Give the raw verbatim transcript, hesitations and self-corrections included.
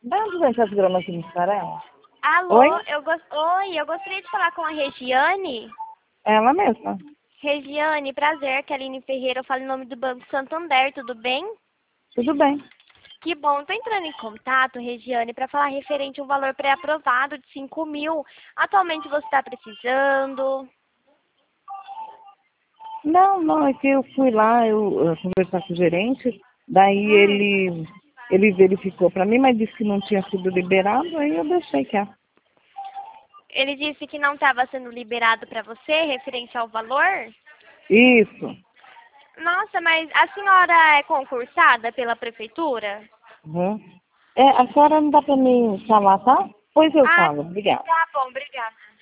Dá duzentas gramas de mussarela. Alô, Oi? eu gos... Oi, eu gostaria de falar com a Regiane. Ela mesma. Regiane, prazer, Keline Ferreira, eu falo em nome do Banco Santander, tudo bem? Tudo bem. Que bom, estou entrando em contato, Regiane, para falar referente a um valor pré-aprovado de cinco mil. Atualmente você está precisando? Não, não, é que eu fui lá, eu, eu conversar com o gerente, daí Hum, ele, ele verificou para mim, mas disse que não tinha sido liberado, aí eu deixei que é. ele disse que não estava sendo liberado para você, referente ao valor? Isso. Nossa, mas a senhora é concursada pela prefeitura? Uhum. É, a senhora não dá para mim falar, tá? Pois eu Ah, falo, obrigada. tá bom, obrigada.